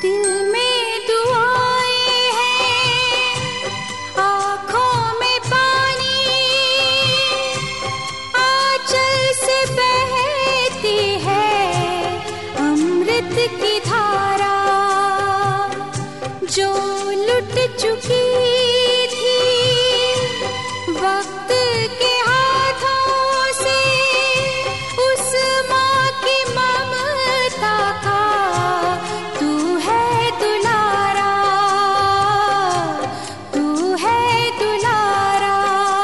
दिल में दुआएं हैं, आँखों में पानी, आंचल से बहती है अमृत की धारा। जो लुट चुकी थी वक्त के हाथों से, उस माँ की ममता का तू है दुलारा, तू है दुलारा।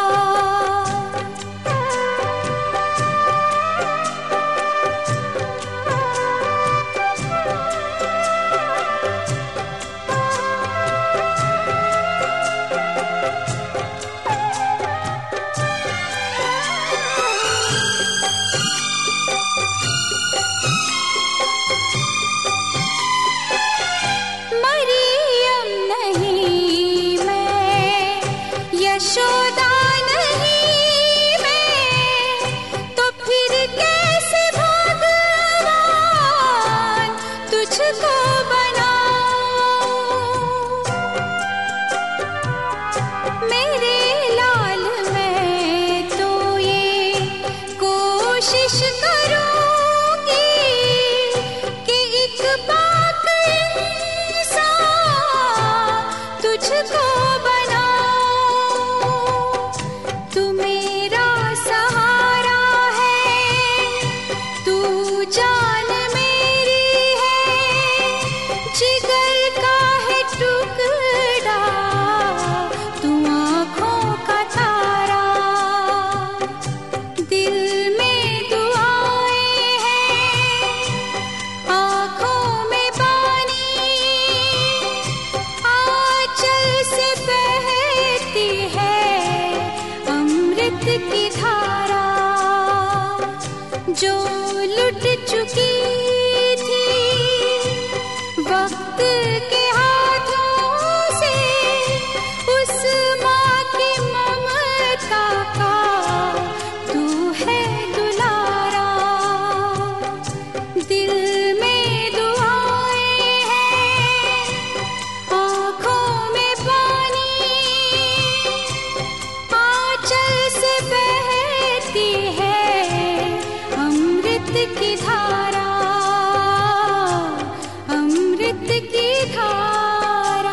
मरियम नहीं मैं, यशोदा नहीं मैं, तो फिर कैसे भगवान तुझको बनाऊं। मेरे लाल मैं तो ये कोशिश करूंगी कि एक पाक इंसान तुझको बनाऊं। तू मेरा सहारा है, तू जान मेरी है, जिगर का है टुकड़ा, तू आँखों का तारा। दिल में दुआएं हैं, आँखों में पानी, आंचल से बहती है अमृत की धारा। जो लुट चुकी थी वक्त के हाथों से, उस माँ की ममता का तू है दुलारा। दिल में दुआएं हैं, आँखों में पानी, आंचल से बहती है अमृत की धारा, अमृत की धारा।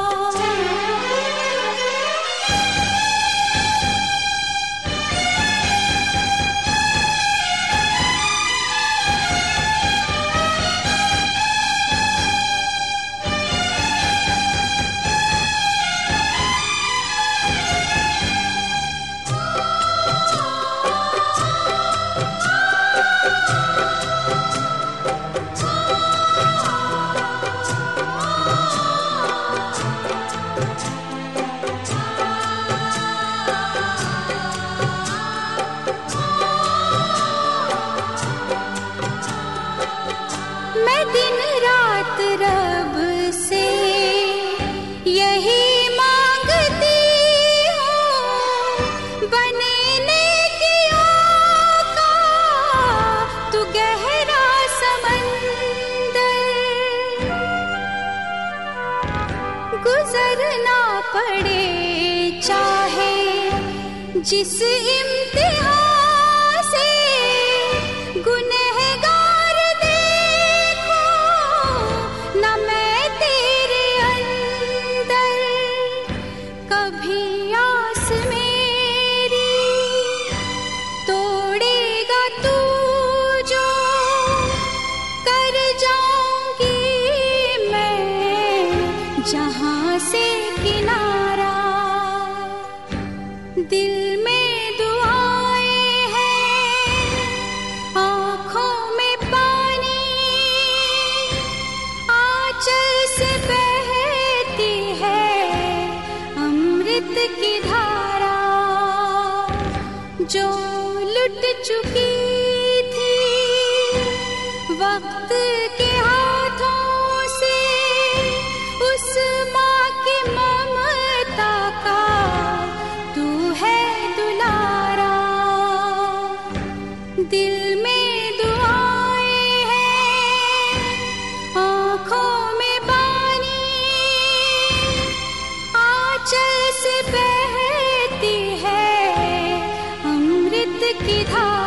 मैं दिन रात रब से यही मांगती हूँ, बनने की का तू गहरा समंदर, गुजरना पड़े चाहे जिस इम्तिहान से, गुनहगार देखो न मैं तेरे अंदर। कभी आस मेरी तोड़ेगा तू जो, कर जाऊंगी मैं जहां से किनारा। दिल में दुआएं हैं, आँखों में पानी, आंचल से बहती है अमृत की धारा। जो लुट चुकी थी वक्त के हाथों से, उस माँ की ममता का तू है दुलारा। दिल में दुआएं हैं, आँखों में की धार